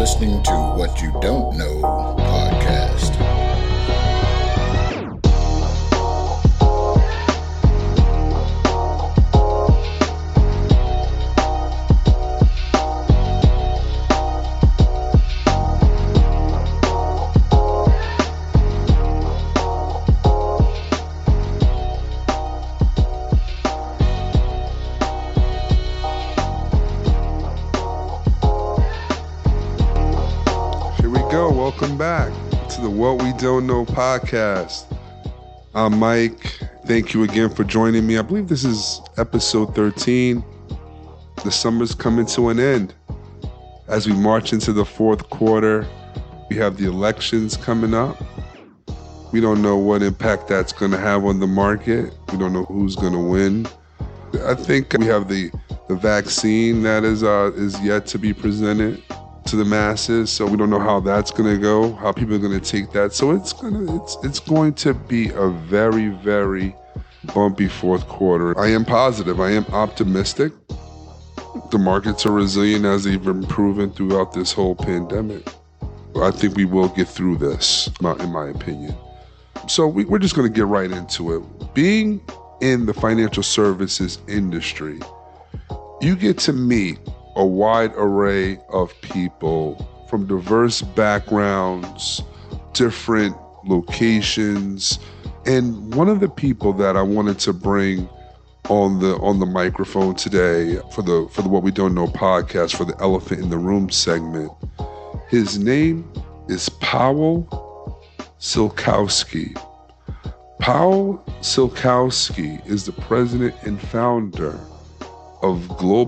listening to What You Don't Know podcast. Welcome back to the What We Don't Know podcast. I'm Mike. Thank you again for joining me. I believe this is episode 13. The summer's coming to an end. As we march into the fourth quarter, we have the elections coming up. We don't know what impact that's going to have on the market. We don't know who's going to win. I think we have the vaccine that is yet to be presented to the masses, so we don't know how that's going to go, how people are going to take that. So it's going to be a very, very bumpy fourth quarter. I am positive. I am optimistic. The markets are resilient as they've been proven throughout this whole pandemic. I think we will get through this, in my opinion. So we're just going to get right into it. Being in the financial services industry, you get to meet a wide array of people from diverse backgrounds, different locations. And one of the people that I wanted to bring on the microphone today for the What We Don't Know podcast, for the Elephant in the Room segment, his name is Powell Silkowski. Powell Silkowski is the president and founder of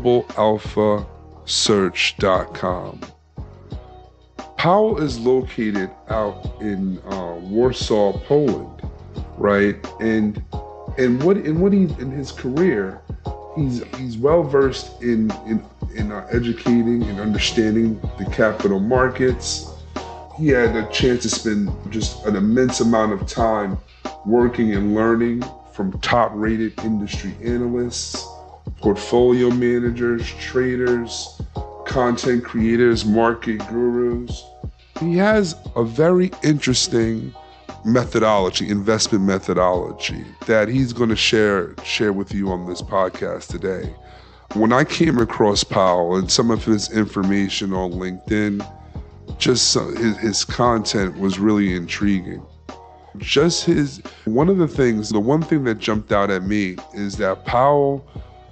GlobalAlphaSearch.com. Powell is located out in Warsaw, Poland, right? And what he in his career, he's well versed in educating and understanding the capital markets. He had a chance to spend just an immense amount of time working and learning from top-rated industry analysts, portfolio managers, traders, content creators, market gurus. He has a very interesting methodology, investment methodology, that he's going to share with you on this podcast today. When I came across Powell and some of his information on LinkedIn, just his content was really intriguing. The one thing that jumped out at me is that Powell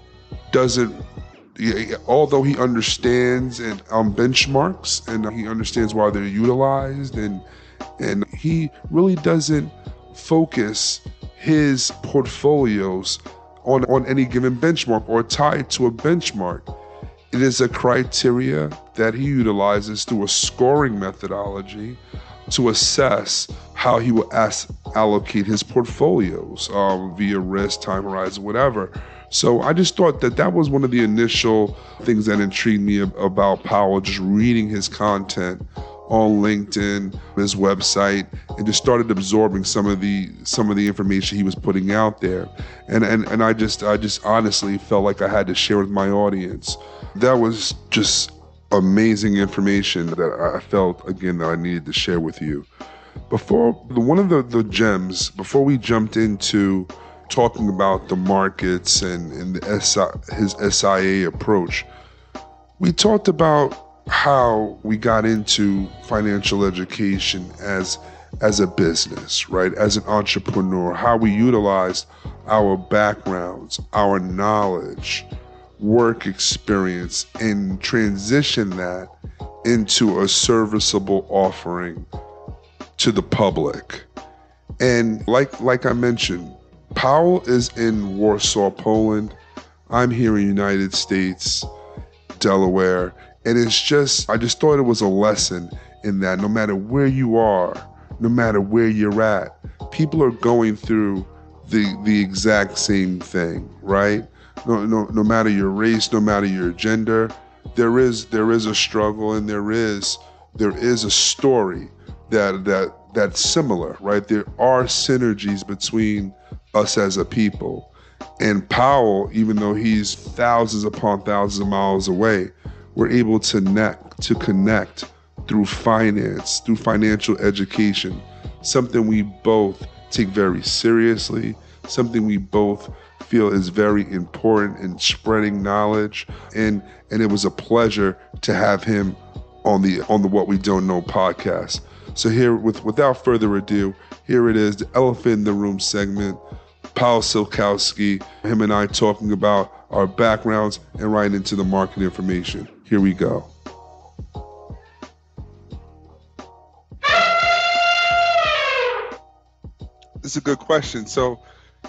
although he understands and benchmarks, and he understands why they're utilized, and he really doesn't focus his portfolios on any given benchmark or tied to a benchmark. It is a criteria that he utilizes through a scoring methodology to assess how he will allocate his portfolios via risk, time horizon, whatever. So I just thought that was one of the initial things that intrigued me about Powell, just reading his content on LinkedIn, his website, and just started absorbing some of the information he was putting out there. And I just honestly felt like I had to share with my audience. That was just amazing information that I felt, again, that I needed to share with you. One of the gems, before we jumped into talking about the markets and his SIA approach, we talked about how we got into financial education as a business, right? As an entrepreneur, how we utilized our backgrounds, our knowledge, work experience, and transition that into a serviceable offering to the public. And like I mentioned, Powell is in Warsaw, Poland. I'm here in the United States, Delaware. And I just thought it was a lesson in that no matter where you are, no matter where you're at, people are going through the exact same thing, right? No matter your race, no matter your gender, there is a struggle, and there is a story that's similar, right? There are synergies between us as a people. And Powell, even though he's thousands upon thousands of miles away, we're able to connect through finance, through financial education, something we both take very seriously, something we both feel is very important in spreading knowledge. And it was a pleasure to have him on the What We Don't Know podcast. So here, without further ado, here it is, the elephant in the room segment. Paul Silkowski, him and I talking about our backgrounds and right into the market information. Here we go. This is a good question. So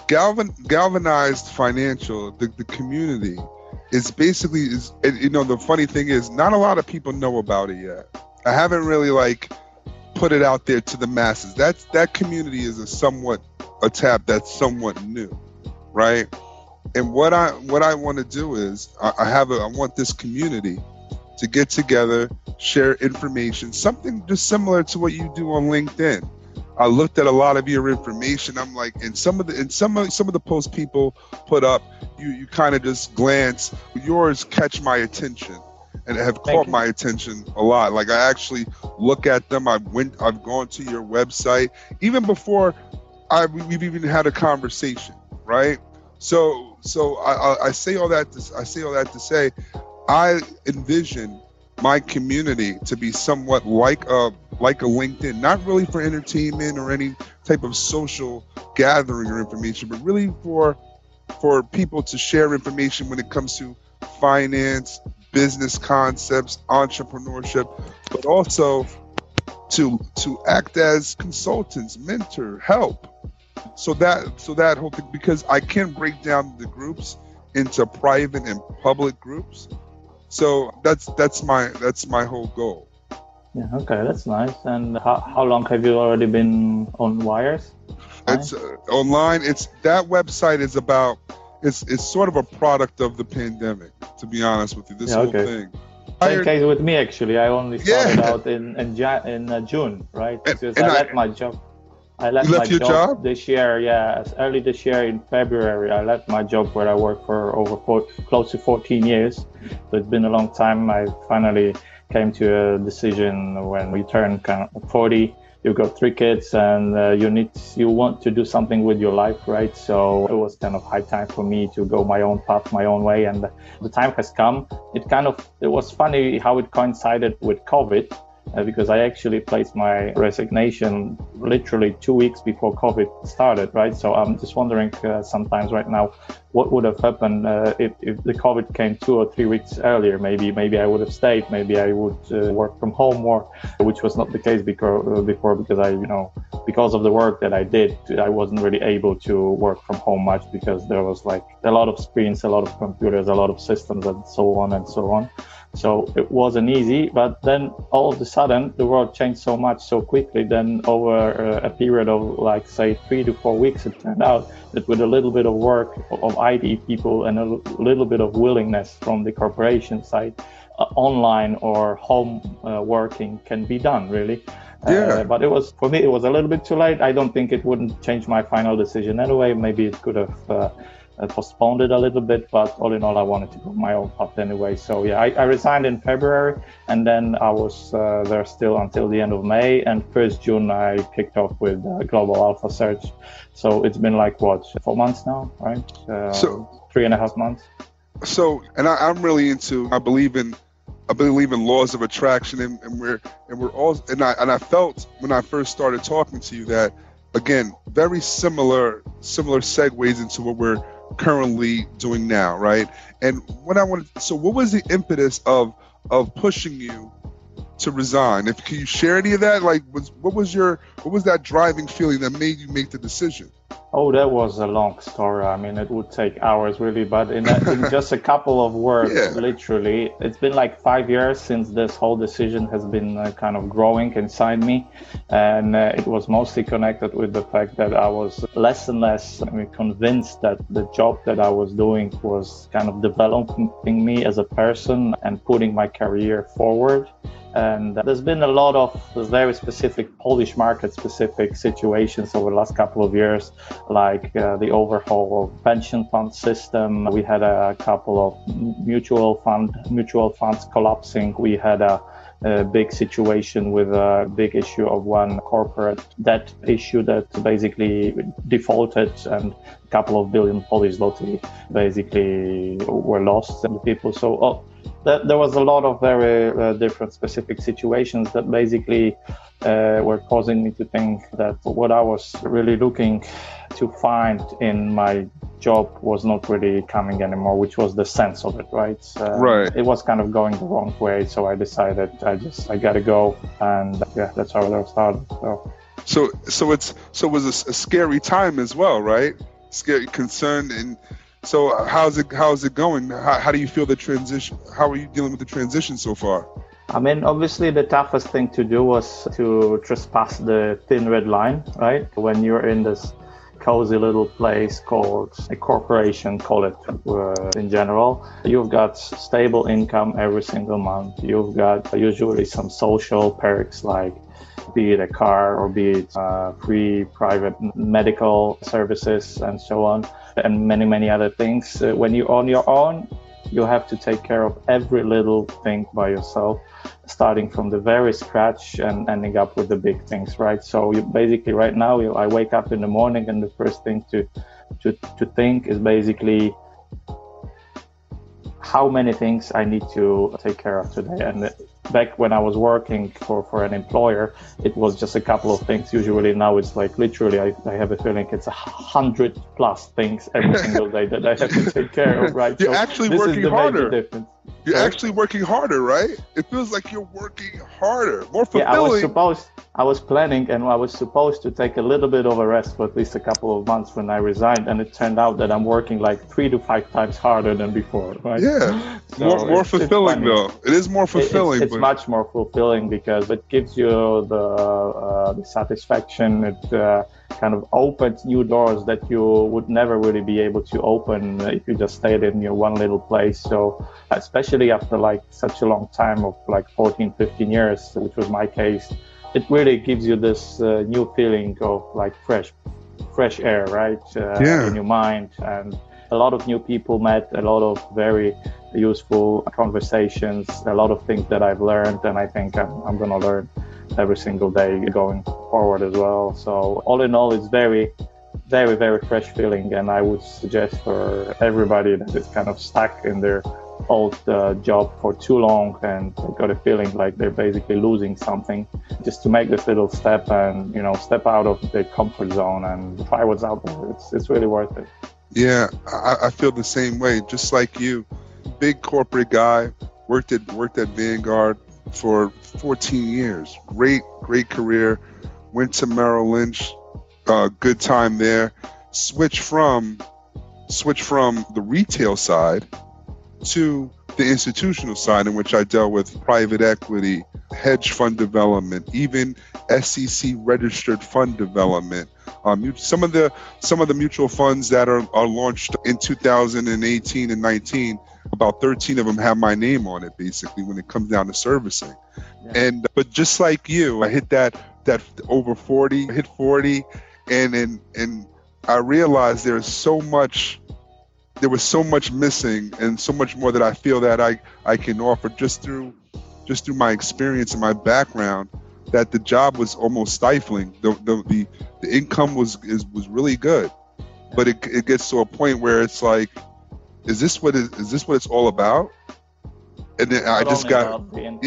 Galvanized Financial, the community, is basically, the funny thing is not a lot of people know about it yet. I haven't really put it out there to the masses. That community is a tab that's somewhat new, right? And what I want to do is I want this community to get together, share information, something just similar to what you do on LinkedIn. I looked at a lot of your information. I'm like, and some of the posts people put up, you kind of just glance. Yours catch my attention and have caught my attention a lot. Like, I actually look at them. I've gone to your website even before we've even had a conversation, right? So I say all that to say, I envision my community to be somewhat like a LinkedIn, not really for entertainment or any type of social gathering or information, but really for people to share information when it comes to finance, business concepts, entrepreneurship, but also to act as consultants, mentor, help. So that whole thing, because I can break down the groups into private and public groups. So that's my whole goal. Yeah, okay, that's nice. And how long have you already been on Wires? It's online. That website is about. It's sort of a product of the pandemic, to be honest with you. This whole thing. Same case with me, actually. I only started out in June, right? Because I left my job. I left my job this year. Yeah, early this year in February, I left my job where I worked for close to 14 years. So it's been a long time. I finally came to a decision when we turned kind of 40. You've got 3 kids and you want to do something with your life, right? So it was kind of high time for me to go my own path, my own way. And the time has come. It was funny how it coincided with COVID. Because I actually placed my resignation literally 2 weeks before COVID started, right? So I'm just wondering sometimes right now, what would have happened if the COVID came 2 or 3 weeks earlier? Maybe I would have stayed. Maybe I would work from home more, which was not the case before because because of the work that I did, I wasn't really able to work from home much because there was a lot of screens, a lot of computers, a lot of systems, and so on and so on. So it wasn't easy, but then all of a sudden the world changed so much so quickly. Then over a period of say 3 to 4 weeks, it turned out that with a little bit of work of IT people and a little bit of willingness from the corporation side, online or home working can be done really. But for me, it was a little bit too late. I don't think it wouldn't change my final decision anyway. Maybe it could have postponed it a little bit, but all in all, I wanted to go my own path anyway. So yeah, I resigned in February, and then I was there still until the end of May, and 1st June I kicked off with Global Alpha Search. So it's been 4 months now, right? So 3.5 months. So, and I'm really into. I believe in laws of attraction, and we're all. And I felt when I first started talking to you that, again, very similar segues into what we're currently doing now, right? And what was the impetus of pushing you to resign? Can you share any of that? What was that driving feeling that made you make the decision? Oh, that was a long story. I mean, it would take hours really, but in just a couple of words, literally, it's been 5 years since this whole decision has been kind of growing inside me. And it was mostly connected with the fact that I was less and less convinced that the job that I was doing was kind of developing me as a person and putting my career forward. And there's been a lot of very specific Polish market specific situations over the last couple of years, like the overhaul of pension fund system. We had a couple of mutual funds collapsing. We had a big situation with a big issue of one corporate debt issue that basically defaulted, and a couple of billion Polish zloty basically were lost to people. So there was a lot of very different specific situations that basically were causing me to think that what I was really looking to find in my job was not really coming anymore, which was the sense of it, right? Right. It was kind of going the wrong way, so I decided I gotta go, and that's how it started. So it was a scary time as well, right? Scary, concerned, and so how's it going? How do you feel the transition? How are you dealing with the transition so far? I mean, obviously the toughest thing to do was to trespass the thin red line, right? When you're in this cozy little place called a corporation, call it in general, you've got stable income every single month. You've got usually some social perks, like be it a car or be it free private medical services and so on, and many, many other things. When you're on your own, you have to take care of every little thing by yourself, starting from the very scratch and ending up with the big things, right? So you basically right now, I wake up in the morning and the first thing to think is basically how many things I need to take care of today. And back when I was working for an employer, it was just a couple of things. Usually now it's like literally, I have a feeling it's 100+ things every single day that I have to take care of, right? You're actually working harder. You're actually working harder, right? It feels like you're working harder, more fulfilling. Yeah, I was planning, and I was supposed to take a little bit of a rest for at least a couple of months when I resigned, and it turned out that I'm working like 3 to 5 times harder than before, right? Yeah, so more fulfilling though. It is more fulfilling. It's much more fulfilling because it gives you the satisfaction. It kind of opens new doors that you would never really be able to open if you just stayed in your one little place. So especially after like such a long time of like 14, 15 years, which was my case, it really gives you this new feeling of like fresh air, right? In your mind, and a lot of new people met, a lot of very useful conversations, a lot of things that I've learned, and I think I'm going to learn every single day going forward as well. So all in all, it's very, very, very fresh feeling, and I would suggest for everybody that is kind of stuck in their old job for too long and got a feeling like they're basically losing something, just to make this little step and step out of the comfort zone and try what's out there. It's really worth it. Yeah, I feel the same way, just like you. Big corporate guy, worked at Vanguard for 14 years. Great career. Went to Merrill Lynch, good time there. Switch from the retail side to the institutional side, in which I dealt with private equity, hedge fund development, even SEC registered fund development. Some of the mutual funds that are launched in 2018 and 19, about 13 of them have my name on it, basically, when it comes down to servicing. Yeah. But just like you, I hit that over 40, hit 40, and I realized there was so much missing, and so much more that I feel that I can offer just through my experience and my background, that the job was almost stifling. The income was really good, but it gets to a point where it's like, is this what it's all about? And then I just got,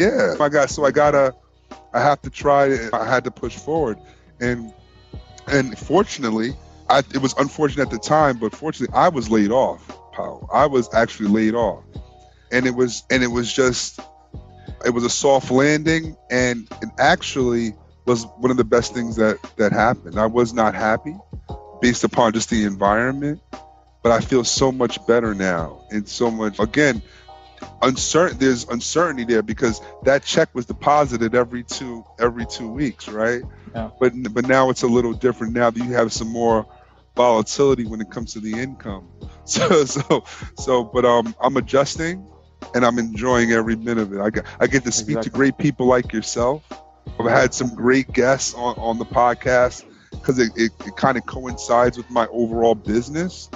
I have to try. I had to push forward, and fortunately, it was unfortunate at the time, but fortunately, I was laid off, Paul. I was actually laid off, and it was a soft landing, and it actually was one of the best things that happened. I was not happy based upon just the environment, but I feel so much better now, and so much, again, there's uncertainty there because that check was deposited every two weeks, right? Yeah. But now it's a little different. Now that you have some more volatility when it comes to the income. But I'm adjusting, and I'm enjoying every minute of it. I get to speak to great people like yourself. I've had some great guests on the podcast because it kind of coincides with my overall business.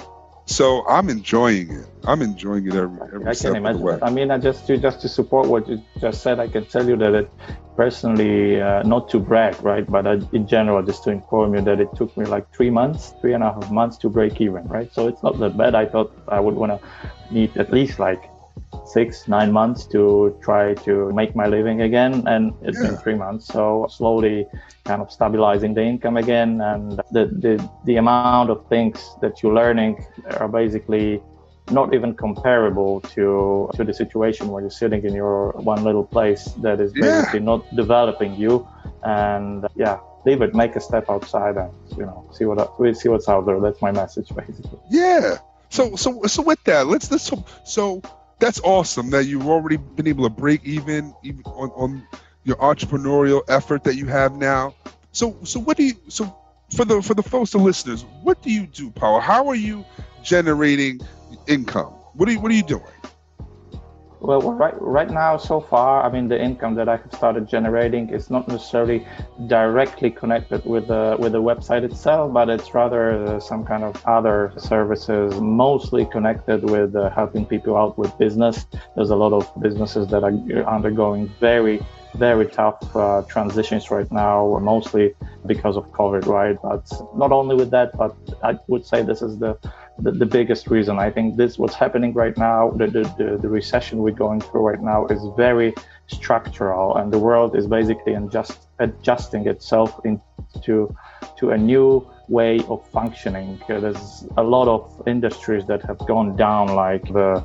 So I'm enjoying it. I'm enjoying it every step of the way. I mean, just to support what you just said, I can tell you that it personally, not to brag, right? But in general, just to inform you that it took me like 3.5 months to break even, right? So it's not that bad. I thought I would want to need at least like 6-9 months to try to make my living again, and it's been 3 months. So slowly kind of stabilizing the income again, and the amount of things that you're learning are basically not even comparable to the situation where you're sitting in your one little place that is basically not developing you. And leave it, make a step outside, and see what's out there. That's my message, basically. So with that, so that's awesome that you've already been able to break even on your entrepreneurial effort that you have now. So what do you, for the folks, the listeners, what do you do, Paul? How are you generating income? What are you doing? Well, right now, so far, I mean, the income that I have started generating is not necessarily directly connected with the website itself, but it's rather some kind of other services, mostly connected with helping people out with business. There's a lot of businesses that are undergoing very, very tough transitions right now, mostly because of COVID, right? But not only with that, but I would say this is the biggest reason. I think what's happening right now, the recession we're going through right now is very structural, and the world is basically adjusting itself into a new way of functioning. There's a lot of industries that have gone down, like for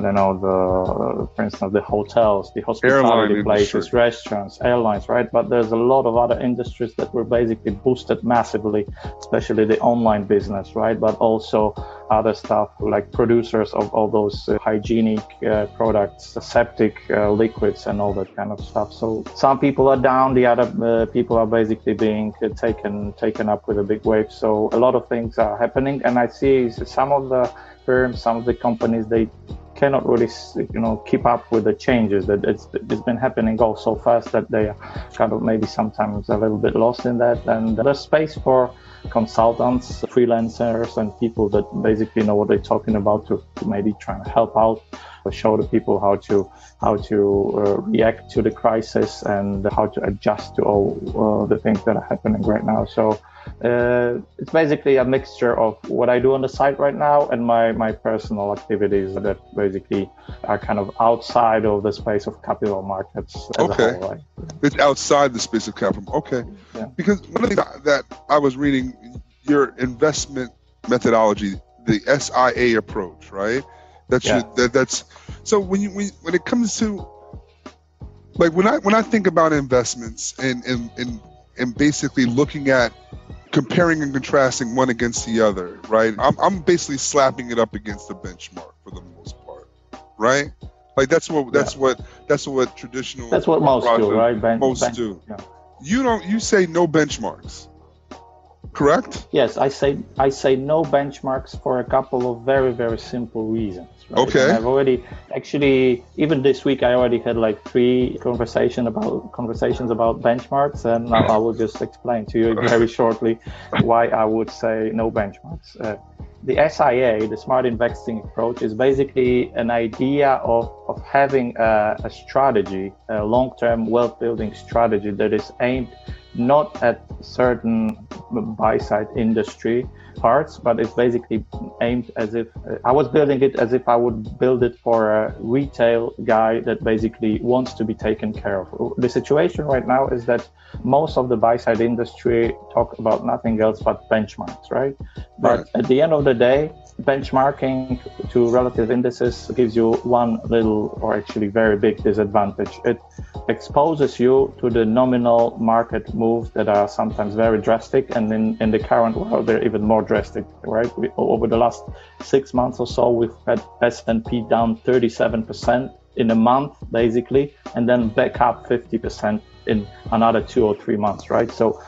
instance, the hotels, the hospitality places, restaurants, airlines, right? But there's a lot of other industries that were basically boosted massively, especially the online business, right? But also other stuff like producers of all those hygienic products, aseptic liquids, and all that kind of stuff. So some people are down, the other people are basically being taken up with a big wave. So a lot of things are happening, and I see some of the firms, some of the companies, they cannot really keep up with the changes. That it's been happening all so fast that they are kind of maybe sometimes a little bit lost in that. And there's space for consultants, freelancers, and people that basically know what they're talking about to maybe try to help out or show the people how to react to the crisis and how to adjust to all the things that are happening right now. So it's basically a mixture of what I do on the site right now and my personal activities that basically are kind of outside of the space of capital markets as a whole. Right? It's outside the space of capital. Okay. Yeah. Because one of the things that I was reading, your investment methodology, the SIA approach, right? That's so when it comes to, like, when I think about investments and basically looking at comparing and contrasting one against the other, right? I'm basically slapping it up against the benchmark for the most part, right? Like that's what traditional. That's what most do, right? Most do. Yeah. You say no benchmarks, correct? Yes, I say no benchmarks for a couple of very, very simple reasons. Right? Okay. And I've already even this week I already had like 3 conversations about benchmarks, and I will just explain to you very shortly why I would say no benchmarks. The SIA, the Smart Investing Approach, is basically an idea of having a strategy, a long-term wealth-building strategy that is aimed not at certain buy-side industry parts, but it's basically aimed as if I was building it as if I would build it for a retail guy that basically wants to be taken care of. The situation right now is that most of the buy-side industry talk about nothing else but benchmarks, right? But at the end of the day, benchmarking to relative indices gives you one little, or actually very big disadvantage. It exposes you to the nominal market moves that are sometimes very drastic, and in the current world they're even more drastic, right? Over the last 6 months or so, we've had S&P down 37% in a month basically, and then back up 50% in another 2 or 3 months, right? So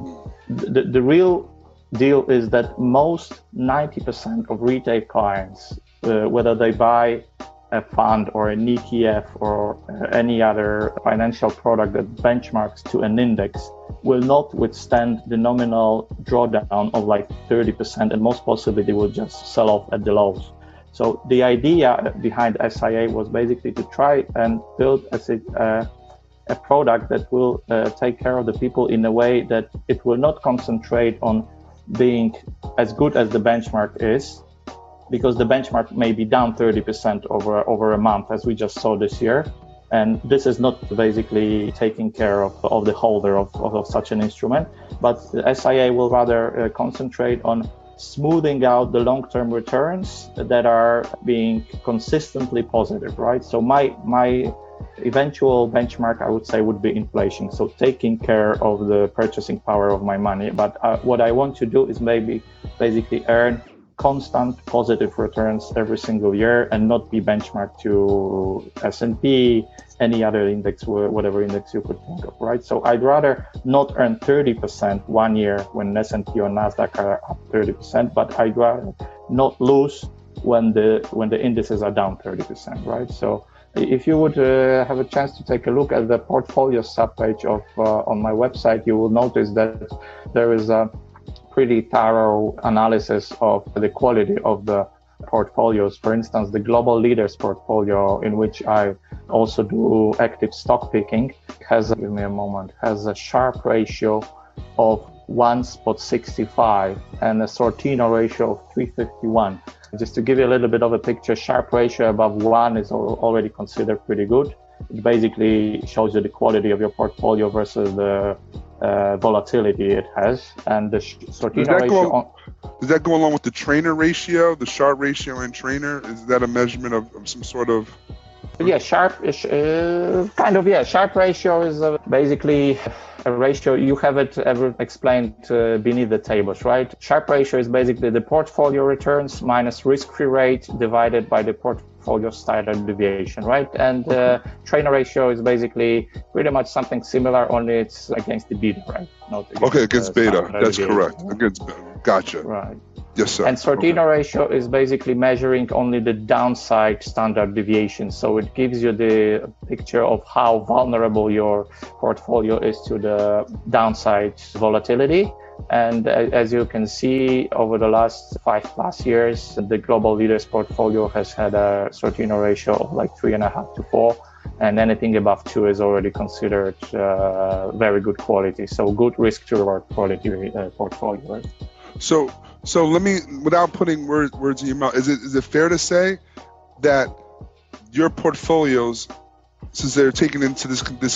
the real deal is that most 90% of retail clients, whether they buy a fund or an ETF or any other financial product that benchmarks to an index will not withstand the nominal drawdown of like 30%, and most possibly they will just sell off at the lows. So the idea behind SIA was basically to try and build a product that will take care of the people in a way that it will not concentrate on being as good as the benchmark is, because the benchmark may be down 30% over a month, as we just saw this year. And this is not basically taking care of the holder of such an instrument, but the SIA will rather concentrate on smoothing out the long-term returns that are being consistently positive, right? So my eventual benchmark, I would say, would be inflation. So taking care of the purchasing power of my money. But what I want to do is maybe basically earn constant positive returns every single year and not be benchmarked to S&P, any other index, whatever index you could think of, right? So I'd rather not earn 30% 1 year when S&P or Nasdaq are up 30%, but I'd rather not lose when the indices are down 30%, right? So if you would have a chance to take a look at the portfolio subpage on my website, you will notice that there is a pretty thorough analysis of the quality of the portfolios. For instance, the Global Leaders portfolio, in which I also do active stock picking, has a Sharpe ratio of 1.65 and a Sortino ratio of 351. Just to give you a little bit of a picture, Sharpe ratio above 1 is already considered pretty good. It basically shows you the quality of your portfolio versus the volatility it has. And the Sortino ratio... Does that go along with the Trainer ratio, the Sharpe ratio and Trainer? Is that a measurement of some sort of... Yeah, Sharpe ratio is basically a ratio. You have it explained beneath the tables, right? Sharpe ratio is basically the portfolio returns minus risk-free rate divided by the portfolio standard deviation, right? And Trainer ratio is basically pretty much something similar, only it's against the beta, right? Not against beta. That's correct. Against beta. Gotcha. Right. Yes, sir. And Sortino ratio is basically measuring only the downside standard deviation. So it gives you the picture of how vulnerable your portfolio is to the downside volatility. And as you can see, over the last 5+ years, the Global Leaders portfolio has had a Sortino ratio of like 3.5 to 4. And anything above 2 is already considered very good quality. So good risk to reward quality portfolio, right? So let me, without putting words in your mouth, is it fair to say that your portfolios, since they're taken into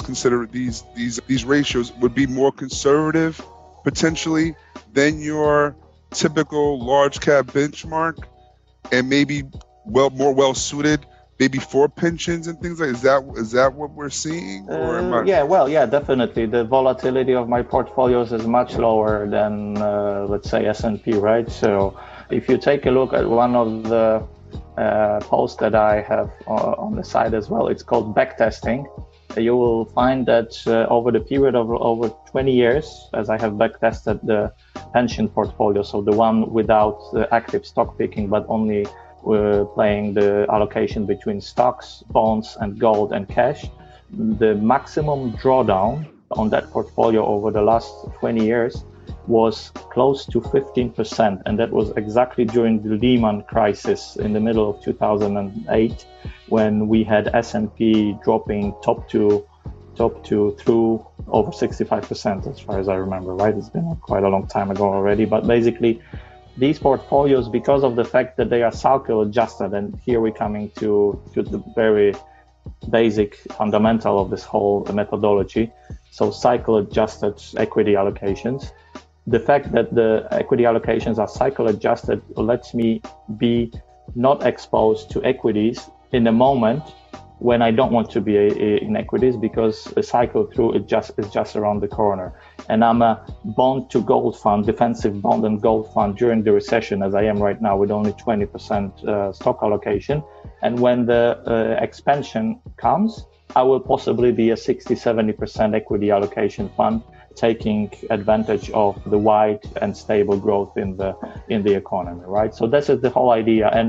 these ratios, would be more conservative potentially than your typical large cap benchmark, and maybe more well suited maybe for pensions and things like that? Is that what we're seeing? Or yeah, definitely. The volatility of my portfolios is much lower than, let's say, S&P, right? So if you take a look at one of the posts that I have on the site as well, it's called backtesting. You will find that over the period of over 20 years, as I have backtested the pension portfolio, so the one without the active stock picking, but only playing the allocation between stocks, bonds, and gold and cash, the maximum drawdown on that portfolio over the last 20 years was close to 15%. And that was exactly during the Lehman crisis in the middle of 2008, when we had S&P dropping top to through over 65%, as far as I remember, right? It's been quite a long time ago already. But basically, these portfolios, because of the fact that they are cycle adjusted, and here we're coming to the very basic fundamental of this whole methodology, so cycle adjusted equity allocations. The fact that the equity allocations are cycle adjusted lets me be not exposed to equities in a moment when I don't want to be in equities, because the cycle through is just around the corner. And I'm a bond to gold fund, defensive bond and gold fund during the recession, as I am right now, with only 20% stock allocation. And when the expansion comes, I will possibly be a 60-70% equity allocation fund, taking advantage of the wide and stable growth in the economy, right? So this is the whole idea. And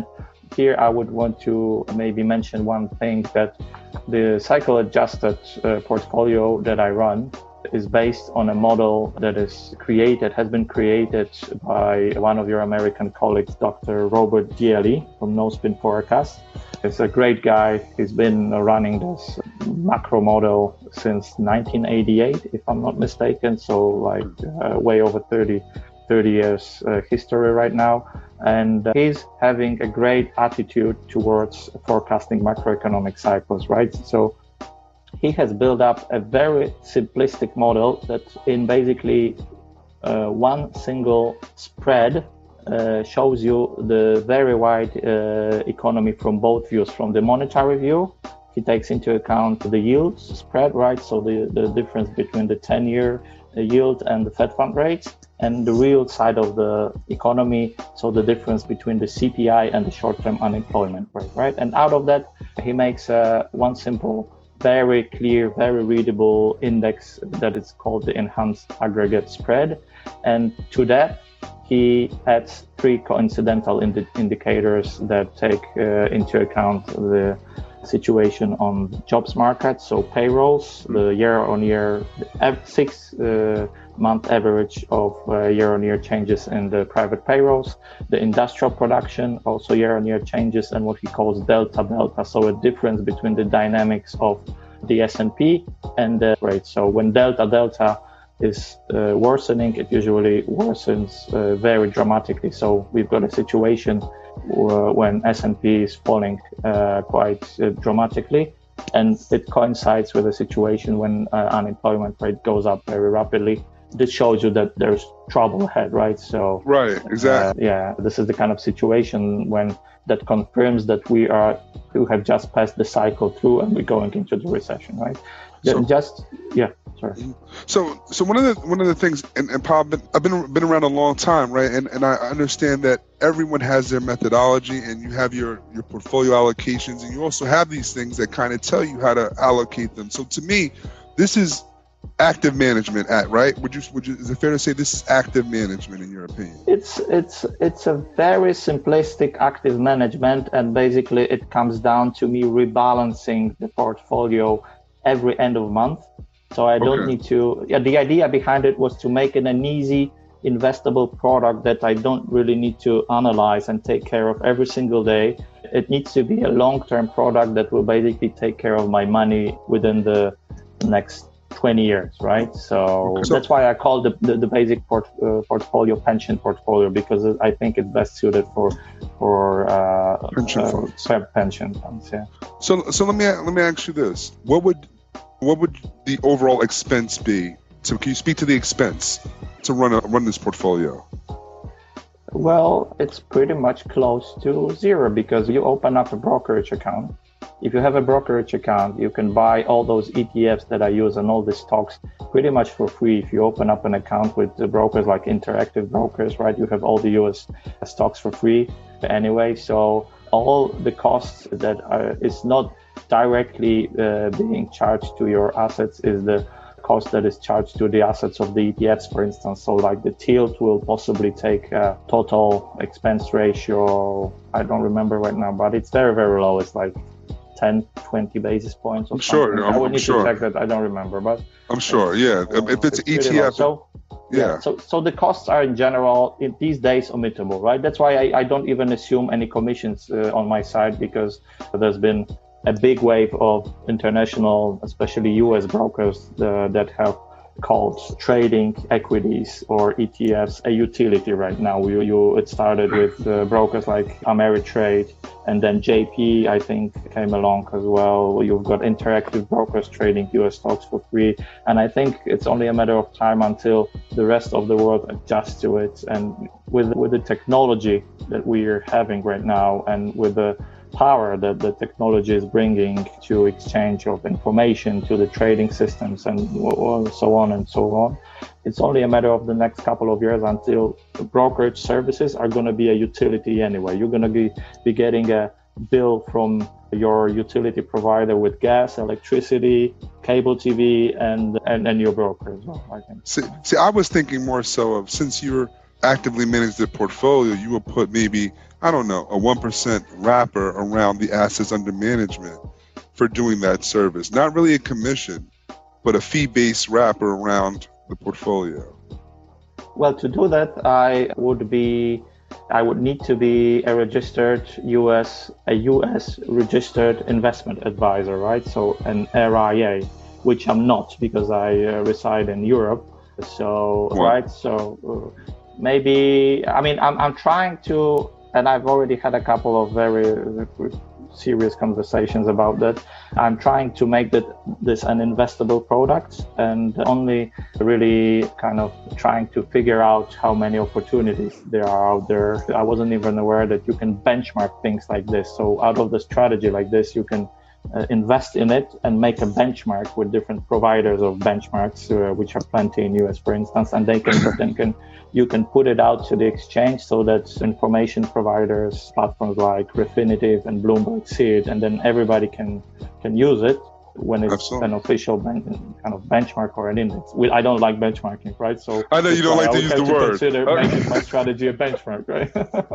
here I would want to maybe mention one thing, that the cycle-adjusted portfolio that I run is based on a model that has been created by one of your American colleagues, Dr. Robert Dieli from No Spin Forecast. He's a great guy. He's been running this macro model since 1988, if I'm not mistaken. So way over 30 years history right now. And he's having a great attitude towards forecasting macroeconomic cycles, right? So he has built up a very simplistic model that in basically one single spread shows you the very wide economy from both views. From the monetary view, he takes into account the yield spread, right? So the difference between the 10-year yield and the Fed fund rates, and the real side of the economy, so the difference between the CPI and the short-term unemployment rate, right? And out of that, he makes one simple, very clear, very readable index that is called the enhanced aggregate spread. And to that, he adds three coincidental indicators that take into account the situation on jobs market, so payrolls, the year-on-year 6-month average of year-on-year changes in the private payrolls, the industrial production, also year-on-year changes, and what he calls delta, so a difference between the dynamics of the S&P and the rate. So when delta is worsening, it usually worsens very dramatically. So we've got a situation when S&P is falling quite dramatically, and it coincides with a situation when unemployment rate goes up very rapidly. This shows you that there's trouble ahead, right? So right, exactly. This is the kind of situation when that confirms that we have just passed the cycle through and we're going into the recession, right? So one of the things, and Paul, I've been around a long time, right? And I understand that everyone has their methodology, and you have your portfolio allocations, and you also have these things that kind of tell you how to allocate them. So to me, this is active management, right? Would you is it fair to say this is active management in your opinion? It's a very simplistic active management, and basically it comes down to me rebalancing the portfolio every end of month. So I don't need to, the idea behind it was to make it an easy investable product that I don't really need to analyze and take care of every single day. It needs to be a long-term product that will basically take care of my money within the next 20 years, right? So that's why I call the basic portfolio pension portfolio, because I think it's best suited for pension funds. Pension funds, yeah. So let me ask you this: What would the overall expense be? So can you speak to the expense to run this portfolio? Well, it's pretty much close to zero, because you open up a brokerage account. If you have a brokerage account, you can buy all those ETFs that I use and all the stocks pretty much for free. If you open up an account with the brokers like Interactive Brokers, right, you have all the US stocks for free anyway. So all the costs that is not directly being charged to your assets is the cost that is charged to the assets of the ETFs, for instance. So like the Tilt will possibly take a total expense ratio, I don't remember right now, but it's very, very low. It's like 10-20 basis points or something. I would need to check that. I don't remember, but I'm sure. If it's ETF. So the costs are in general these days omittable, right? That's why I don't even assume any commissions on my side, because there's been a big wave of international, especially US brokers that have called trading equities or ETFs a utility right now. It started with brokers like Ameritrade, and then JP, I think, came along as well. You've got Interactive Brokers trading US stocks for free. And I think it's only a matter of time until the rest of the world adjusts to it. And with the technology that we're having right now, and with the power that the technology is bringing to exchange of information, to the trading systems, and so on and so on, it's only a matter of the next couple of years until brokerage services are going to be a utility anyway. You're going to be getting a bill from your utility provider with gas, electricity, cable TV, and your broker as well, I think. See, I was thinking more so of, since you're actively manage their portfolio, you will put maybe, I don't know, a 1% wrapper around the assets under management for doing that service. Not really a commission, but a fee-based wrapper around the portfolio. Well, to do that, I would need to be a US registered investment advisor, right? So an RIA, which I'm not because I reside in Europe. So, right. So maybe, I mean, I'm trying to, and I've already had a couple of very serious conversations about that. I'm trying to make this an investable product, and only really kind of trying to figure out how many opportunities there are out there. I wasn't even aware that you can benchmark things like this. So out of the strategy like this, you can invest in it and make a benchmark with different providers of benchmarks, which are plenty in US, for instance, and you can put it out to the exchange so that information providers, platforms like Refinitiv and Bloomberg see it, and then everybody can use it when it's Absolutely. An official kind of benchmark or an index. I don't like benchmarking, right? So I know you don't like to use the word. Consider making my strategy a benchmark, right?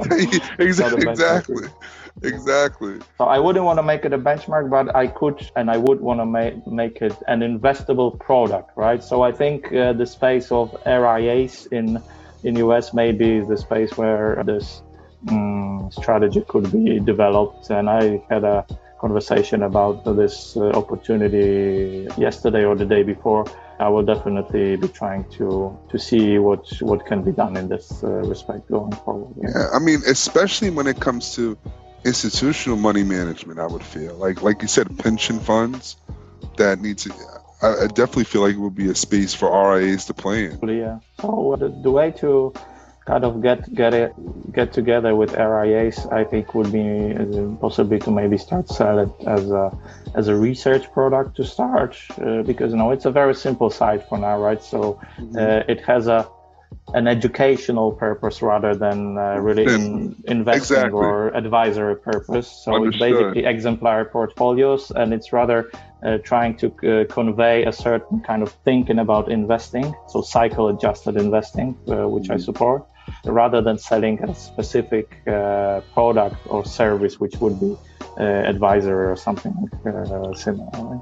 Exactly. So I wouldn't want to make it a benchmark, but I could, and I would want to make it an investable product, right? So I think the space of RIAs in US maybe is the space where this strategy could be developed. And I had a conversation about this opportunity yesterday or the day before. I will definitely be trying to see what can be done in this respect going forward. Yeah, I mean, especially when it comes to institutional money management, I would feel like you said, pension funds that need to. I definitely feel like it would be a space for RIAs to play in. Yeah. So the way to kind of get together with RIAs, I think would be possibly to maybe start sell it as a research product to start, because it's a very simple site for now, right? So it has an educational purpose rather than really investing or advisory purpose. So Understood. It's basically exemplary portfolios, and it's rather trying to convey a certain kind of thinking about investing, so cycle adjusted investing, which I support, rather than selling a specific product or service, which would be advisory or something similar. Right?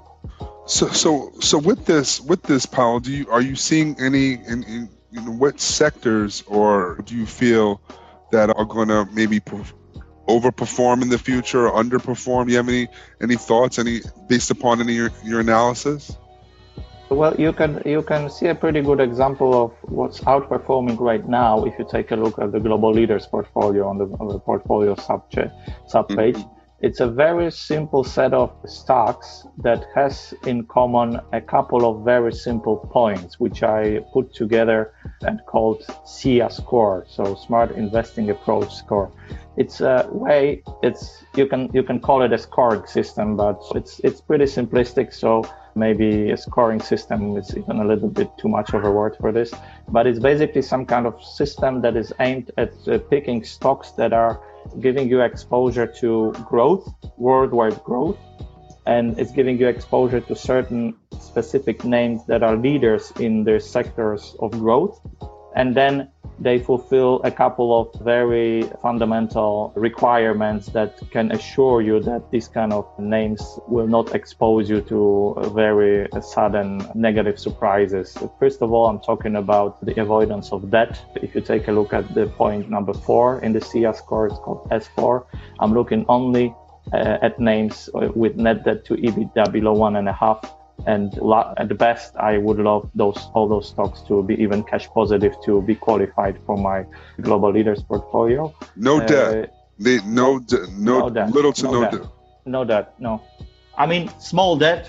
So with this, Paolo, are you seeing any in what sectors, or do you feel that are going to maybe overperform in the future or underperform? Do you have any thoughts, based upon any of your analysis? Well, you can see a pretty good example of what's outperforming right now if you take a look at the Global Leaders portfolio on the portfolio subpage. Mm-hmm. It's a very simple set of stocks that has in common a couple of very simple points, which I put together and called SIA score, so Smart Investing Approach score. It's a way, you can call it a scoring system, but it's pretty simplistic. So maybe a scoring system is even a little bit too much of a word for this, but it's basically some kind of system that is aimed at picking stocks that are giving you exposure to growth, worldwide growth, and it's giving you exposure to certain specific names that are leaders in their sectors of growth. And then they fulfill a couple of very fundamental requirements that can assure you that these kind of names will not expose you to very sudden negative surprises. First of all, I'm talking about the avoidance of debt. If you take a look at the point number 4 in the SIA score, it's called S4. I'm looking only at names with net debt to EBITDA below 1.5. And at the best, I would love all those stocks to be even cash positive to be qualified for my Global Leaders portfolio. No debt. No debt. Little to no debt. No debt. No. I mean, small debt,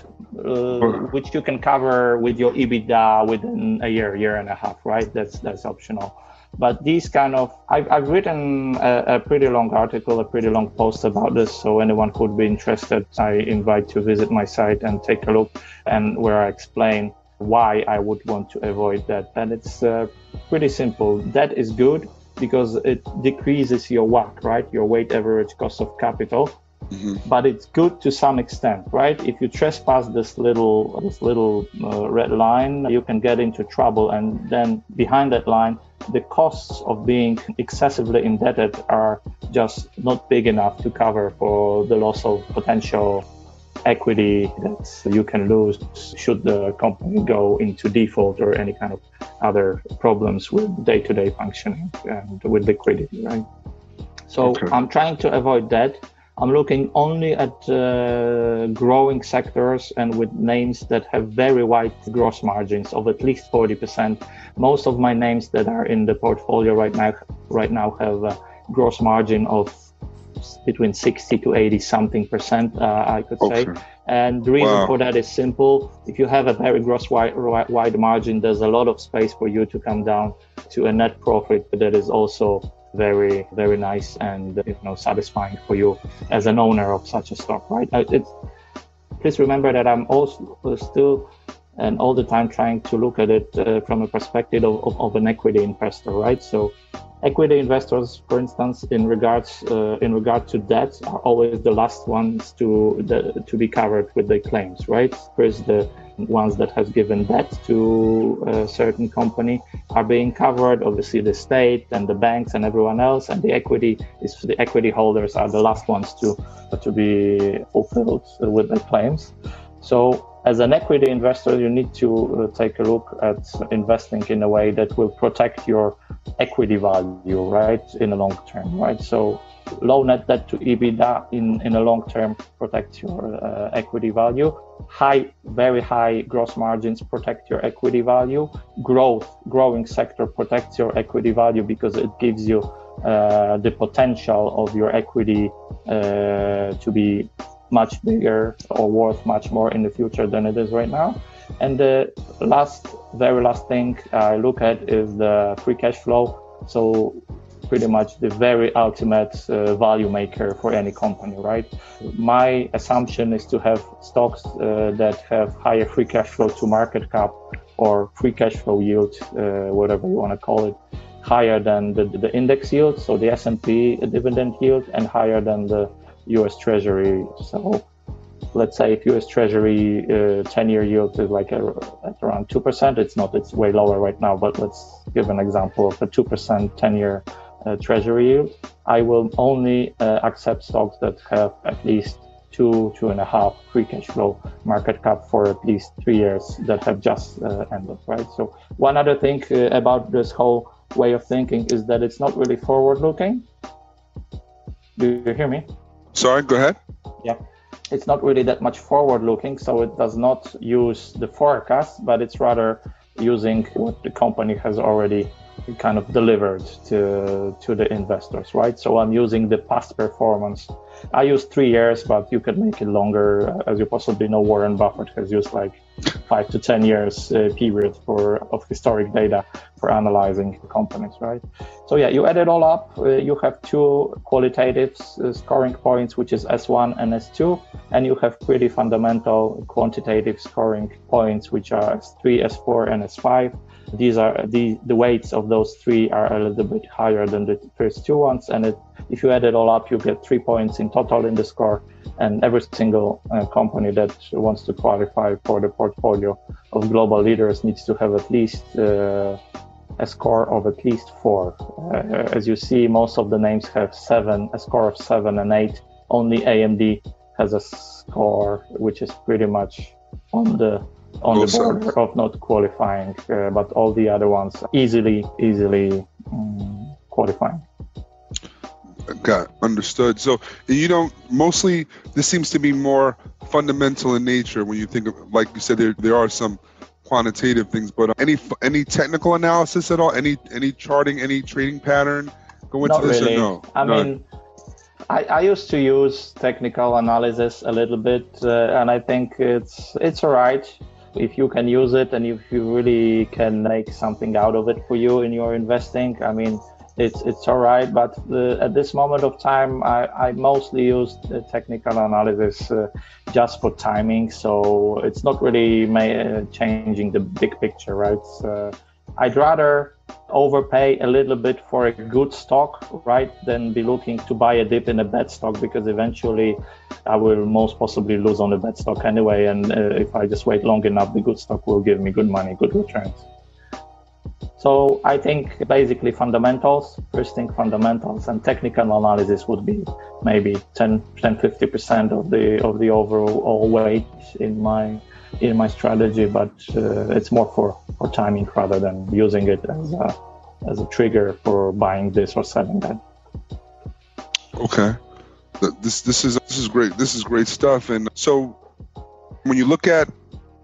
which you can cover with your EBITDA within a year and a half, right? That's optional. But these kind of, I've written a pretty long article, a pretty long post about this, so anyone could be interested. I invite to visit my site and take a look, and where I explain why I would want to avoid that. And it's pretty simple. Debt is good because it decreases your WACC, right? Your weighted average cost of capital. but it's good to some extent, right? If you trespass this little red line, you can get into trouble, and then behind that line, the costs of being excessively indebted are just not big enough to cover for the loss of potential equity that you can lose should the company go into default or any kind of other problems with day-to-day functioning and with liquidity, right? So I'm trying to avoid that. I'm looking only at growing sectors and with names that have very wide gross margins of at least 40%. Most of my names that are in the portfolio right now have a gross margin of between 60 to 80 something percent, I could say. And the reason for that is simple. If you have a very gross wide margin, there's a lot of space for you to come down to a net profit that is also very, very nice and satisfying for you as an owner of such a stock, right? Please remember that I'm also still and all the time trying to look at it from a perspective of an equity investor, right? So equity investors, for instance, in regard to debt, are always the last ones to be covered with the claims, right? First, the ones that have given debt to a certain company are being covered. Obviously, the state and the banks and everyone else, and the equity holders are the last ones to be fulfilled with the claims. So, as an equity investor, you need to take a look at investing in a way that will protect your equity value, right, in the long term, right? So low net debt to EBITDA in a long term protects your equity value. Very high gross margins protect your equity value. Growing sector protects your equity value because it gives you the potential of your equity to be much bigger or worth much more in the future than it is right now. And the very last thing I look at is the free cash flow. So pretty much the very ultimate value maker for any company, right? My assumption is to have stocks that have higher free cash flow to market cap or free cash flow yield, whatever you want to call it, higher than the index yield, so the S&P dividend yield, and higher than the US Treasury. So let's say if US Treasury 10-year yield is like at around 2%, it's way lower right now, but let's give an example of a 2% 10-year Treasury yield. I will only accept stocks that have at least 2.5 free cash flow market cap for at least 3 years that have just ended, right? So one other thing about this whole way of thinking is that it's not really forward-looking. Do you hear me? Sorry, go ahead. Yeah, it's not really that much forward-looking, so it does not use the forecast, but it's rather using what the company has already kind of delivered to the investors, right? So I'm using the past performance. I use 3 years, but you can make it longer. As you possibly know, Warren Buffett has used like 5 to 10 years period of historic data for analyzing companies, right? So yeah, you add it all up, you have two qualitative scoring points, which is S1 and S2, and you have pretty fundamental quantitative scoring points, which are S3, S4, and S5. These are the weights of those three are a little bit higher than the first two ones, and if you add it all up, you get 3 points in total in the score. And every single company that wants to qualify for the portfolio of global leaders needs to have at least a score of at least 4. As you see, most of the names have a score of 7 and 8. Only AMD has a score which is pretty much on the border of not qualifying, but all the other ones easily qualifying. Got understood. So mostly this seems to be more fundamental in nature when you think of, like you said, there are some quantitative things, but any technical analysis at all? Any charting, any trading pattern go into this really. Or no? I mean, I used to use technical analysis a little bit, and I think it's all right if you can use it and if you really can make something out of it for you in your investing. I mean, it's all right, but at this moment of time, I mostly use the technical analysis just for timing, so it's not really changing the big picture, right? I'd rather overpay a little bit for a good stock, right, than be looking to buy a dip in a bad stock, because eventually I will most possibly lose on the bad stock anyway. And if I just wait long enough, the good stock will give me good money, good returns. So I think basically fundamentals, first thing fundamentals, and technical analysis would be maybe 10-50% of the overall weight in my strategy, but it's more for timing rather than using it as a trigger for buying this or selling that. Okay, this is great. This is great stuff. And so when you look at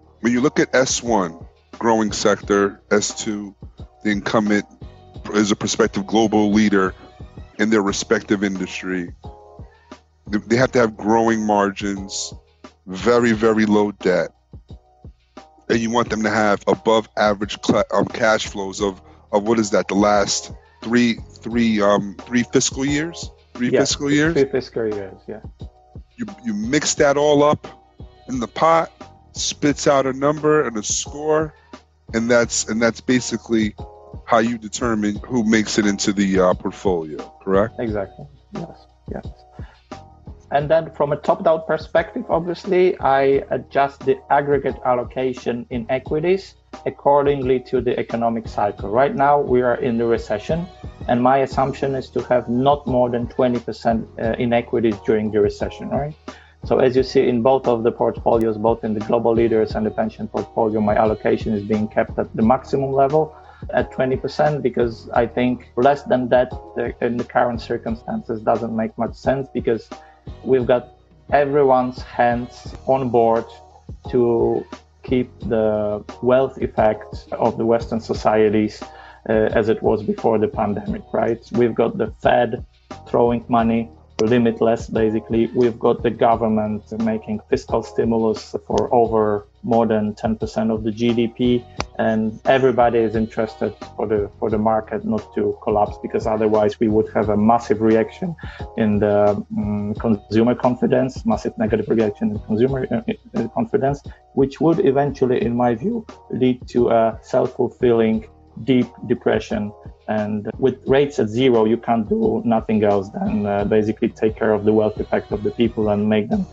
S1, growing sector, S2, the incumbent is a prospective global leader in their respective industry. They have to have growing margins, very, very low debt, and you want them to have above average cash flows of what is that? The last three fiscal years? Three fiscal years, yeah. You mix that all up in the pot, spits out a number and a score, and that's basically how you determine who makes it into the portfolio, correct? Exactly. Yes. And then from a top-down perspective, obviously, I adjust the aggregate allocation in equities accordingly to the economic cycle. Right now, we are in the recession, and my assumption is to have not more than 20% in equities during the recession, right? So as you see in both of the portfolios, both in the global leaders and the pension portfolio, my allocation is being kept at the maximum level at 20%, because I think less than that in the current circumstances doesn't make much sense, because we've got everyone's hands on board to keep the wealth effect of the Western societies as it was before the pandemic, right? We've got the Fed throwing money limitless, basically. We've got the government making fiscal stimulus for over more than 10% of the GDP, and everybody is interested for the market not to collapse, because otherwise we would have a massive reaction in the consumer confidence, massive negative reaction in consumer confidence, which would eventually, in my view, lead to a self-fulfilling deep depression. And with rates at zero, you can't do nothing else than basically take care of the wealth effect of the people and make them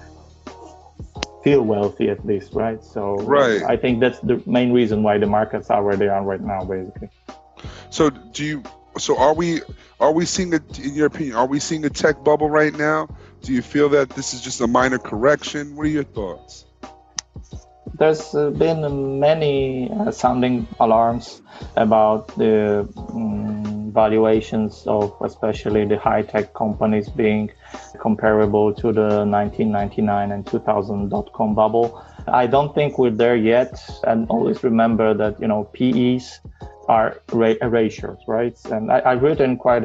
feel wealthy, at least, right? So right. I think that's the main reason why the markets are where they are right now, basically. So are we seeing in your opinion, are we seeing a tech bubble right now? Do you feel that this is just a minor correction? What are your thoughts? There's been many sounding alarms about the valuations of especially the high-tech companies being comparable to the 1999 and 2000 dot-com bubble. I don't think we're there yet, and always remember that, PEs are ratios, right? And I've written quite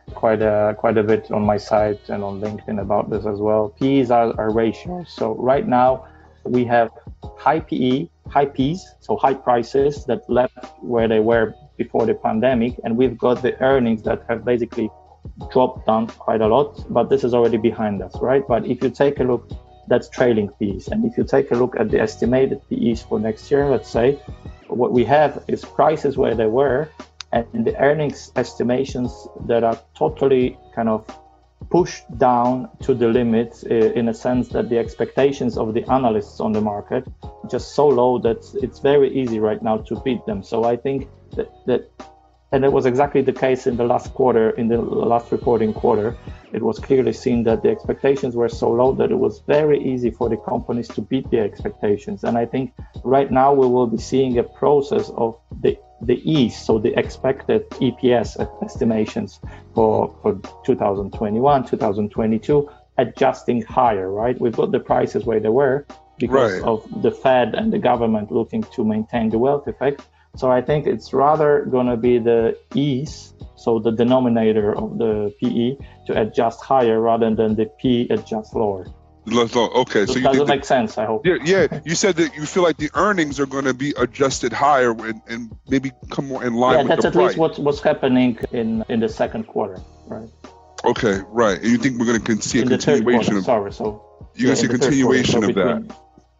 a bit on my site and on LinkedIn about this as well. PEs are ratios. So right now we have high PE, high Ps, so high prices that left where they were before the pandemic, and we've got the earnings that have basically dropped down quite a lot, but this is already behind us, right? But if you take a look, that's trailing PEs, and if you take a look at the estimated PEs for next year, let's say, what we have is prices where they were, and the earnings estimations that are totally kind of pushed down to the limit, in a sense that the expectations of the analysts on the market are just so low that it's very easy right now to beat them. So I think that and it was exactly the case in the last quarter, in the last reporting quarter. It was clearly seen that the expectations were so low that it was very easy for the companies to beat their expectations. And I think right now we will be seeing a process of the ease, so the expected EPS estimations for 2021, 2022, adjusting higher, right? We've got the prices where they were because of the Fed and the government looking to maintain the wealth effect. So I think it's rather going to be the ease, so the denominator of the PE, to adjust higher rather than the P adjust lower. Okay, so it doesn't make sense, I hope. Yeah, you said that you feel like the earnings are going to be adjusted higher and maybe come more in line with the price. Yeah, that's at least what's happening in the second quarter, right? Okay, right. And you think we're going to see a continuation of... Sorry, so... You're going to see a continuation of that?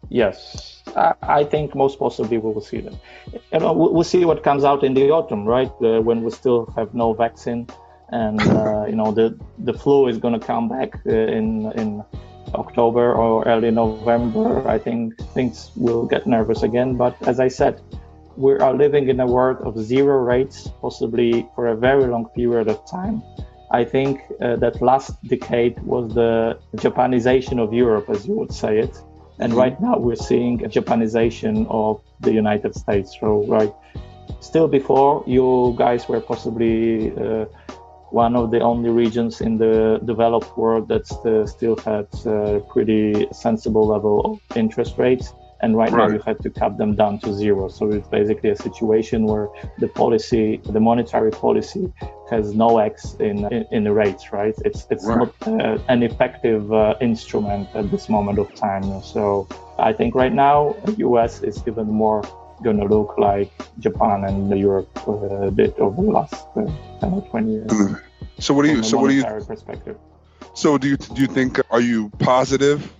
Yes, I think most possibly we will see them. We'll see what comes out in the autumn, right? When we still have no vaccine, and the flu is going to come back in October or early November. I think things will get nervous again. But as I said, we are living in a world of zero rates, possibly for a very long period of time. I think that last decade was the Japanization of Europe, as you would say it. And right now we're seeing a Japanization of the United States. So, right, still before, you guys were possibly one of the only regions in the developed world that still had a pretty sensible level of interest rates. And right now you had to cut them down to zero. So it's basically a situation where the monetary policy has no X in the rates, right? It's not an effective instrument at this moment of time. So I think right now, the US is even more going to look like Japan and Europe did over the last 10 or 20 years. So what do you perspective. So do you think, are you positive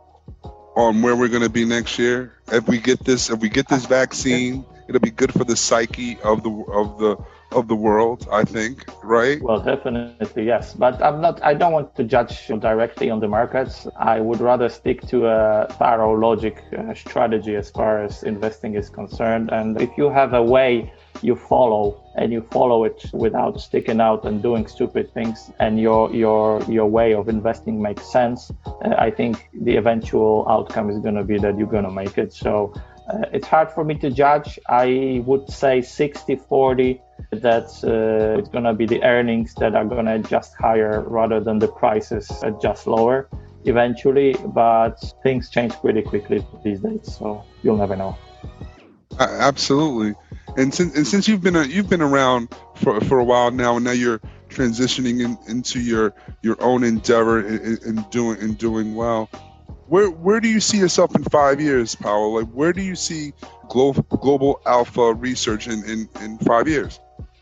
on where we're going to be next year? If we get this vaccine, it'll be good for the psyche of the world, I think, right? Well, definitely, yes. But I don't want to judge directly on the markets. I would rather stick to a thorough logic strategy as far as investing is concerned. And if you have a way you follow it without sticking out and doing stupid things, and your way of investing makes sense, I think the eventual outcome is going to be that you're going to make it. So it's hard for me to judge. I would say 60-40 that it's going to be the earnings that are going to adjust higher rather than the prices adjust lower eventually, but things change pretty quickly these days, so you'll never know. Absolutely. And since you've been around for a while now, and now you're transitioning into your own endeavor and doing well, where do you see yourself in 5 years, Paolo? Like, where do you see Global Alpha Research in 5 years?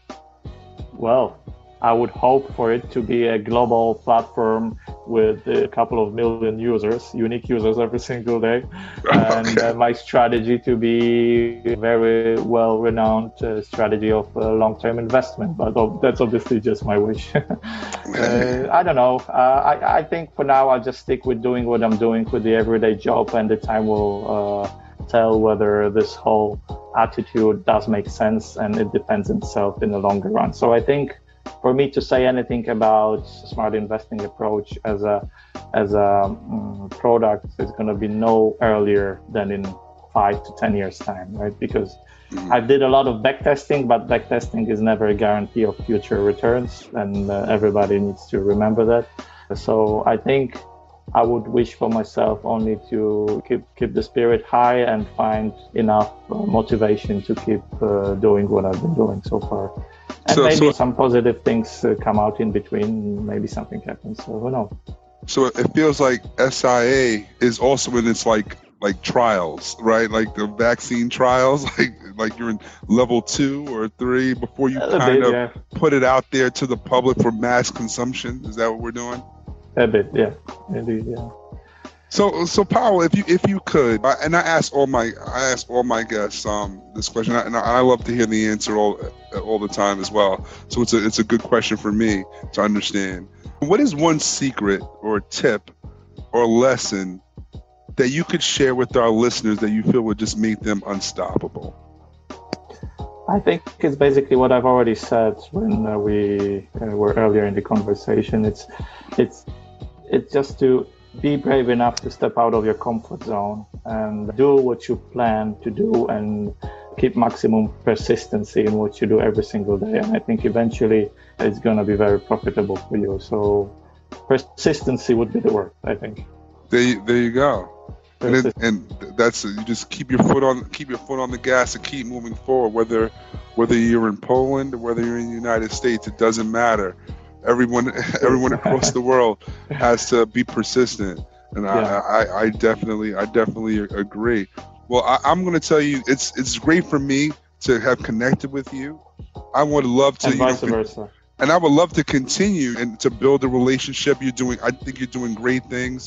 Well, I would hope for it to be a global platform with a couple of million users, unique users every single day. And my strategy to be a very well-renowned strategy of long-term investment. But that's obviously just my wish. I don't know. I think for now I'll just stick with doing what I'm doing with the everyday job, and the time will tell whether this whole attitude does make sense, and it depends itself in the longer run. So I think for me to say anything about smart investing approach as a product is going to be no earlier than in 5 to 10 years time, right? Because I did a lot of backtesting, but backtesting is never a guarantee of future returns, and everybody needs to remember that. So I think I would wish for myself only to keep the spirit high and find enough motivation to keep doing what I've been doing so far. And maybe some positive things come out in between. Maybe something happens. So who knows? So it feels like SIA is also in its like trials, right? Like the vaccine trials, like you're in level 2 or 3 before you put it out there to the public for mass consumption. Is that what we're doing? A bit, yeah, indeed, yeah. So Paolo, if you could, and I ask all my guests this question, and I love to hear the answer all the time as well. So it's a good question for me to understand. What is one secret or tip or lesson that you could share with our listeners that you feel would just make them unstoppable? I think it's basically what I've already said when we were earlier in the conversation. It's just to be brave enough to step out of your comfort zone and do what you plan to do, and keep maximum persistency in what you do every single day. And I think eventually it's going to be very profitable for you. So persistency would be the word, I think. There you go. And that's you just keep your foot on the gas and keep moving forward. Whether you're in Poland or whether you're in the United States, it doesn't matter. Everyone across the world has to be persistent, and I definitely agree. Well, I'm going to tell you, it's great for me to have connected with you. I would love to, and vice versa. And I would love to continue and to build a relationship. I think you're doing great things.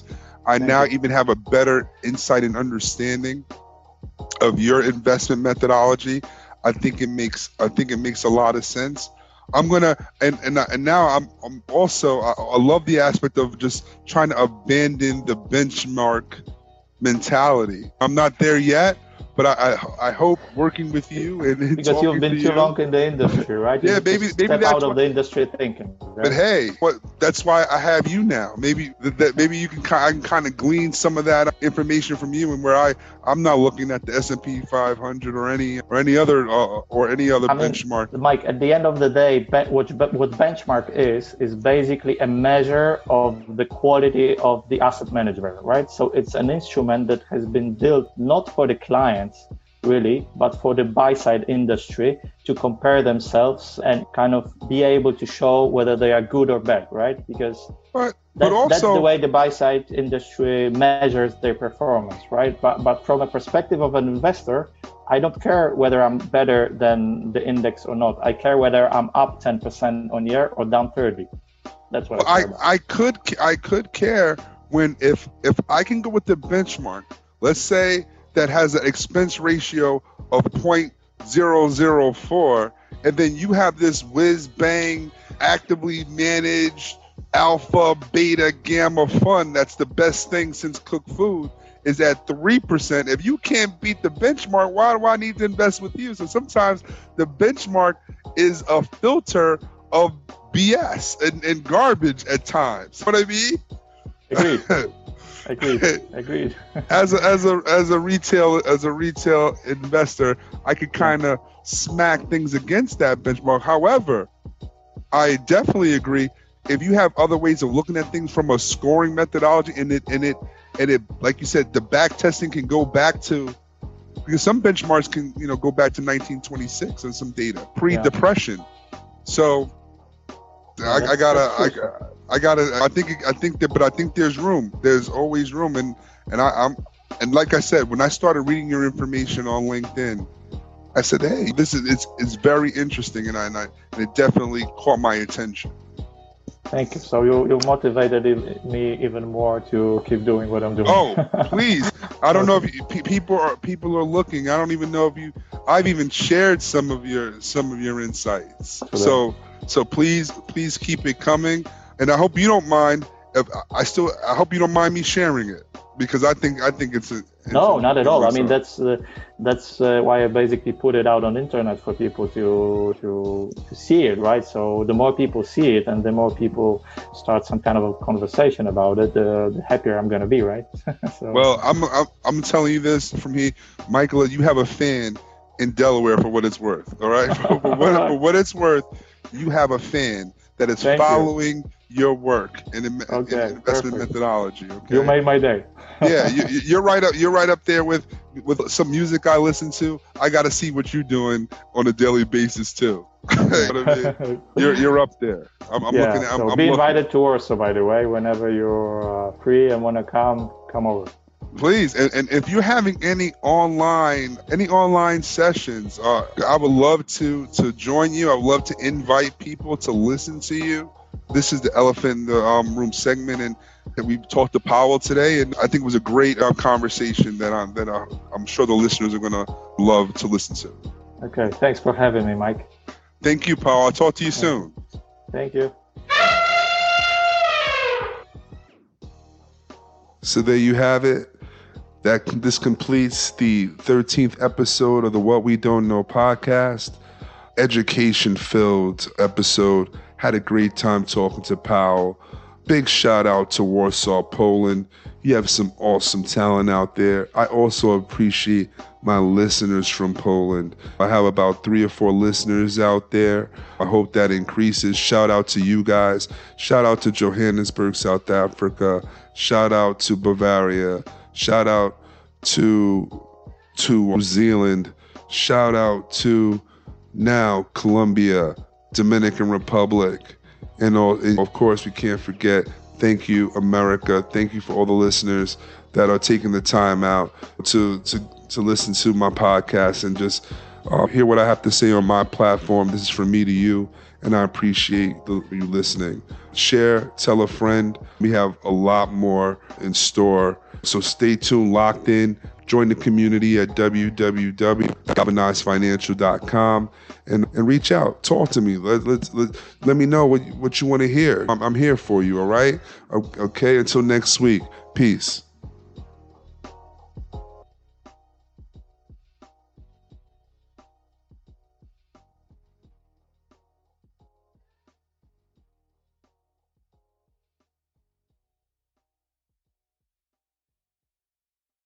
I now even have a better insight and understanding of your investment methodology. I think it makes a lot of sense. I'm gonna and now I'm also I love the aspect of just trying to abandon the benchmark mentality. I'm not there yet, but I hope working with you and because you've been too long in the industry, right? Yeah, maybe that's out of the industry thinking. Right? But hey, that's why I have you now. Maybe maybe I can kind of glean some of that information from you, and where I'm not looking at the S&P 500 or any other benchmark. Mike, at the end of the day, what benchmark is basically a measure of the quality of the asset manager, right? So it's an instrument that has been built not for the clients really, but for the buy-side industry to compare themselves and kind of be able to show whether they are good or bad, right? Because that's the way the buy-side industry measures their performance, right? But from a perspective of an investor, I don't care whether I'm better than the index or not. I care whether I'm up 10% on year or down 30. That's what I care about. I could care when if I can go with the benchmark, let's say that has an expense ratio of 0.004, and then you have this whiz bang actively managed alpha, beta, gamma fund that's the best thing since cooked food is at 3%. If you can't beat the benchmark, why do I need to invest with you? So sometimes the benchmark is a filter of BS and garbage at times. You know what I mean? Agreed. As a retail investor, I could kind of smack things against that benchmark. However, I definitely agree. If you have other ways of looking at things from a scoring methodology, and it like you said, the back testing can go back to, because some benchmarks can go back to 1926 and some data pre-depression. Yeah. So I think there's room. There's always room, and like I said, when I started reading your information on LinkedIn, I said, hey, it's very interesting, and it definitely caught my attention. Thank you. So you motivated me even more to keep doing what I'm doing. Oh, please! I don't know if people are looking. I don't even know if I've even shared some of your insights. So please keep it coming, and I hope you don't mind. I hope you don't mind me sharing it, because I think it's no, not at all. I mean, that's why I basically put it out on internet for people to see it, right? So the more people see it, and the more people start some kind of a conversation about it, the happier I'm going to be, right? So. Well, I'm telling you this from here, Michael. You have a fan in Delaware, for what it's worth. All right, for what it's worth, you have a fan that is following your work in investment methodology. Okay? You made my day. Yeah, you're right up there with some music I listen to. I got to see what you're doing on a daily basis too. You know what I mean? You're up there. I'm looking at. So be invited to Warsaw, by the way, whenever you're free and want to come over. Please, and if you're having any online sessions, I would love to join you. I would love to invite people to listen to you. This is the Elephant in the Room segment, and we talked to Powell today, and I think it was a great conversation that I'm sure the listeners are going to love to listen to. Okay, thanks for having me, Mike. Thank you, Powell. I'll talk to you soon. Thank you. So there you have it. This completes the 13th episode of the What We Don't Know podcast. Education-filled episode. Had a great time talking to Powell. Big shout out to Warsaw, Poland. You have some awesome talent out there. I also appreciate my listeners from Poland. I have about 3 or 4 listeners out there. I hope that increases. Shout out to you guys. Shout out to Johannesburg, South Africa. Shout out to Bavaria. Shout out to New Zealand. Shout out to now Colombia, Dominican Republic, and all. And of course, we can't forget. Thank you, America. Thank you for all the listeners that are taking the time out to listen to my podcast and just hear what I have to say on my platform. This is from me to you, and I appreciate you listening. Share, tell a friend. We have a lot more in store. So stay tuned, locked in. Join the community at www.galvanizefinancial.com and reach out. Talk to me. Let me know what you want to hear. I'm here for you, all right? Okay, until next week. Peace.